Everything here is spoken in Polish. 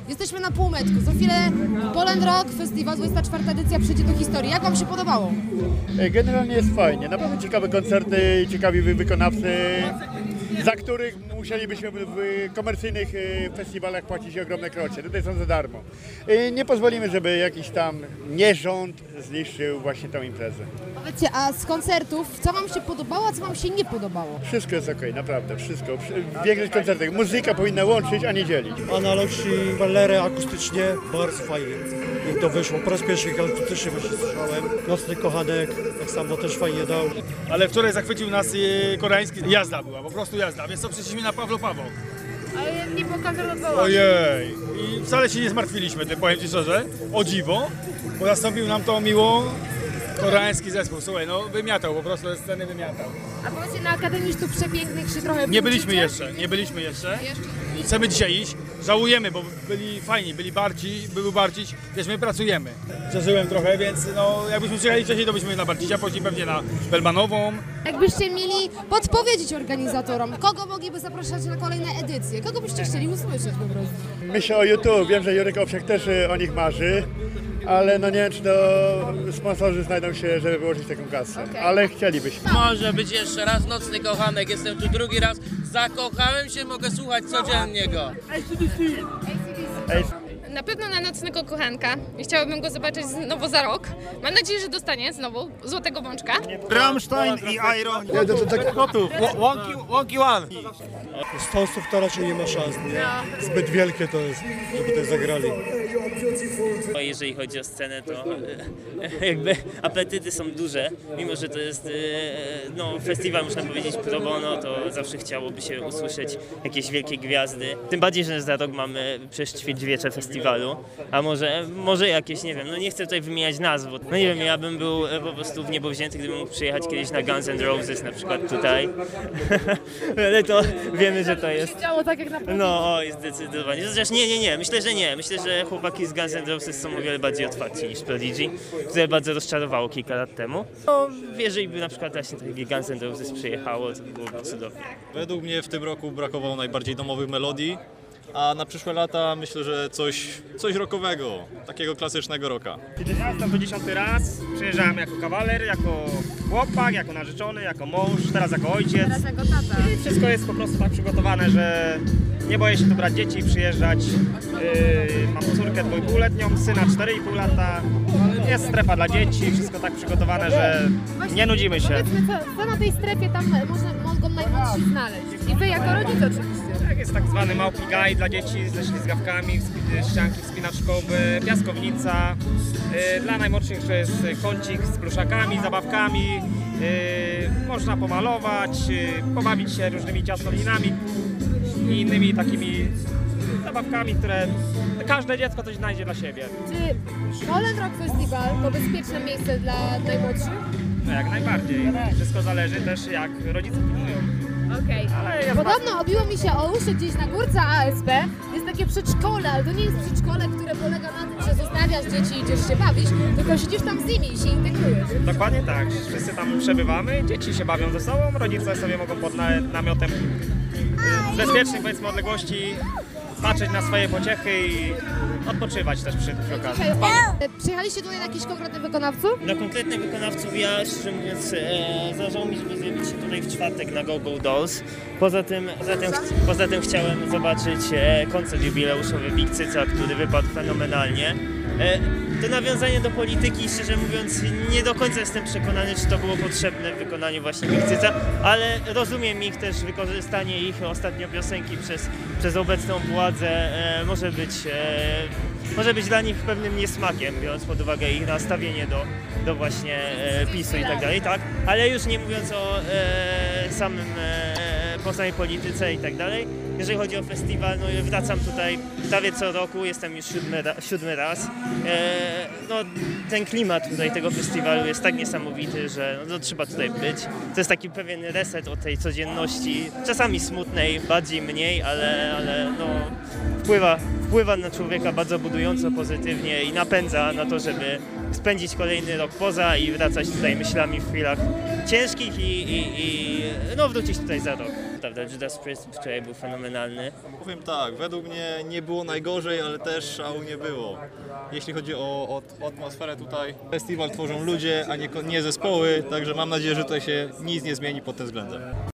Jesteśmy na półmetku. Za chwilę Poland Rock Festival, 24. edycja przejdzie do historii. Jak wam się podobało? Generalnie jest fajnie. Naprawdę ciekawe koncerty, ciekawi wykonawcy, za których musielibyśmy w komercyjnych festiwalach płacić ogromne krocie. Tutaj są za darmo. Nie pozwolimy, żeby jakiś tam nierząd zniszczył właśnie tę imprezę. Powiedzcie, a z koncertów, co wam się podobało, a co wam się nie podobało? Wszystko jest okej, naprawdę, wszystko. W większych koncertach muzyka powinna łączyć, a nie dzielić. Analogii, balery akustycznie, bardzo fajnie. I to wyszło. Po raz pierwszy akustycznie właśnie słyszałem. Nocny kochanek, tak samo też fajnie dał. Ale wczoraj zachwycił nas koreański. Jazda była, po prostu jazda. Więc co, przyszliśmy na Pawlo Paweł. Ale nie było koncert odwołany. Ojej. I wcale się nie zmartwiliśmy, tym powiem Ci szczerze. O dziwo, bo zastąpił nam to miło koreański zespół. Słuchaj, no wymiatał, po prostu ze sceny wymiatał. A powiedzcie, na Akademii Sztuk Przepięknych się trochę Nie byliśmy wrócicie? jeszcze, nie byliśmy jeszcze. Jeszcze? I chcemy dzisiaj iść. Żałujemy, bo byli fajni, były Barcić, też my pracujemy. Przeżyłem trochę, więc no jakbyśmy przyjechali wcześniej, to byśmy na Barcicia, później pewnie na Belmanową. Jakbyście mieli podpowiedzieć organizatorom, kogo mogliby zapraszać na kolejne edycje? Kogo byście chcieli usłyszeć po prostu? Myślę o YouTube, wiem, że Jurek Owsiak też o nich marzy, ale no nie wiem, czy to sponsorzy znajdą się, żeby wyłożyć taką kasę, ale chcielibyśmy. Może być jeszcze raz Nocny Kochanek, jestem tu drugi raz, zakochałem się, mogę słuchać codziennie go. Ej, Na pewno na Nocnego Kochanka i chciałabym go zobaczyć znowu za rok. Mam nadzieję, że dostanie znowu Złotego Bączka. Rammstein i Iron. Łąki One. Z Faustów to raczej nie ma szans, nie? Zbyt wielkie to jest, żeby tutaj zagrali. Jeżeli chodzi o scenę, to jakby apetyty są duże, mimo że to jest no, festiwal, można powiedzieć, pro bono, to zawsze chciałoby się usłyszeć jakieś wielkie gwiazdy. Tym bardziej, że za rok mamy przecież ćwierćwiecze festiwalu, a może jakieś, nie wiem, no nie chcę tutaj wymieniać nazw, bo no nie wiem, ja bym był po prostu w niebo wzięty, gdybym mógł przyjechać kiedyś na Guns N' Roses na przykład tutaj, ale to wiemy, że to jest... Działo tak jak na No, oj, zdecydowanie. Chociaż nie. Myślę, że nie. Myślę, że chłopaki z Guns N' Roses są o wiele bardziej otwarci niż Prodigy, które bardzo rozczarowało kilka lat temu. No, jeżeli by na przykład właśnie takie Guns N' Roses przyjechało, to byłoby cudownie. Według mnie w tym roku brakowało najbardziej domowych melodii, a na przyszłe lata myślę, że coś rockowego, takiego klasycznego rocka. Ja jestem to 10. raz, przyjeżdżałem jako kawaler, jako chłopak, jako narzeczony, jako mąż, teraz jako ojciec. Teraz jako tata. I wszystko jest po prostu tak przygotowane, że nie boję się tu brać dzieci i przyjeżdżać. Mam córkę 2,5-letnią, syna 4,5 lata. Jest strefa dla dzieci, wszystko tak przygotowane, że nie nudzimy się. Powiedzmy, co na tej strefie tam mogą najmłodsi znaleźć? I wy jako rodzice oczywiście. Tak, jest tak zwany małpi gaj dla dzieci ze ślizgawkami, ścianki wspinaczkowe, piaskownica. Dla najmłodszych to jest kącik z pluszakami, zabawkami. Można pomalować, pobawić się różnymi ciastowninami i innymi takimi zabawkami, które każde dziecko coś znajdzie dla siebie. Czy Poland Rock Festival to bezpieczne miejsce dla najmłodszych? No jak najbardziej. Wszystko zależy też jak rodzice pilnują. Okej. Ale jest Podobno obiło mi się o uszy gdzieś na górce ASP. Jest takie przedszkole, ale to nie jest przedszkole, które polega na tym, że zostawiasz dzieci i idziesz się bawić, tylko siedzisz tam z nimi i się integrujesz. Dokładnie tak. Wszyscy tam przebywamy, dzieci się bawią ze sobą, rodzice sobie mogą pod namiotem z bezpiecznej, powiedzmy, odległości patrzeć na swoje pociechy i odpoczywać też przy okazji. Przyjechaliście tutaj na jakichś konkretnych wykonawców? Na konkretnych wykonawców ja, szczerze mówiąc, zależało mi, żeby zjawić się tutaj w czwartek na Go Go Dolls. Poza tym chciałem zobaczyć koncert jubileuszowy Big Cyca, który wypadł fenomenalnie. To nawiązanie do polityki, szczerze mówiąc, nie do końca jestem przekonany, czy to było potrzebne w wykonaniu właśnie Big Cyca, ale rozumiem ich też, wykorzystanie ich ostatnio piosenki przez obecną władzę może być dla nich pewnym niesmakiem, biorąc pod uwagę ich nastawienie do właśnie PiS-u i tak dalej, tak? Ale już nie mówiąc o samej polityce i tak dalej. Jeżeli chodzi o festiwal, no wracam tutaj prawie co roku, jestem już siódmy raz. No, ten klimat tutaj tego festiwalu jest tak niesamowity, że no, trzeba tutaj być. To jest taki pewien reset od tej codzienności, czasami smutnej, bardziej mniej, ale no, wpływa na człowieka bardzo budująco, pozytywnie i napędza na to, żeby spędzić kolejny rok poza i wracać tutaj myślami w chwilach ciężkich i no, wrócić tutaj za rok. prawda, Judas Priest wczoraj był fenomenalny. Powiem tak, według mnie nie było najgorzej, ale też szału nie było. Jeśli chodzi o atmosferę tutaj, festiwal tworzą ludzie, a nie zespoły, także mam nadzieję, że tutaj się nic nie zmieni pod tym względem.